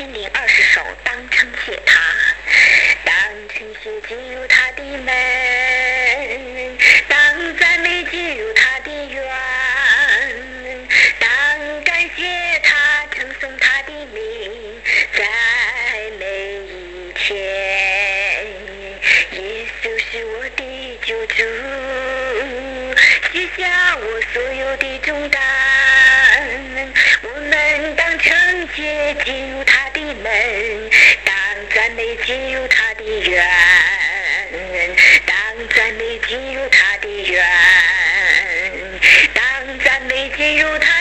1020首当称谢他，当称谢进入他的门，当赞美进入他的园，当感谢他称颂他的名，在每一天。耶稣是我的救主，卸下我所有的重担，我们当称谢进入他的门，当赞美进入他的园，当赞美进入他的园，当赞美进入他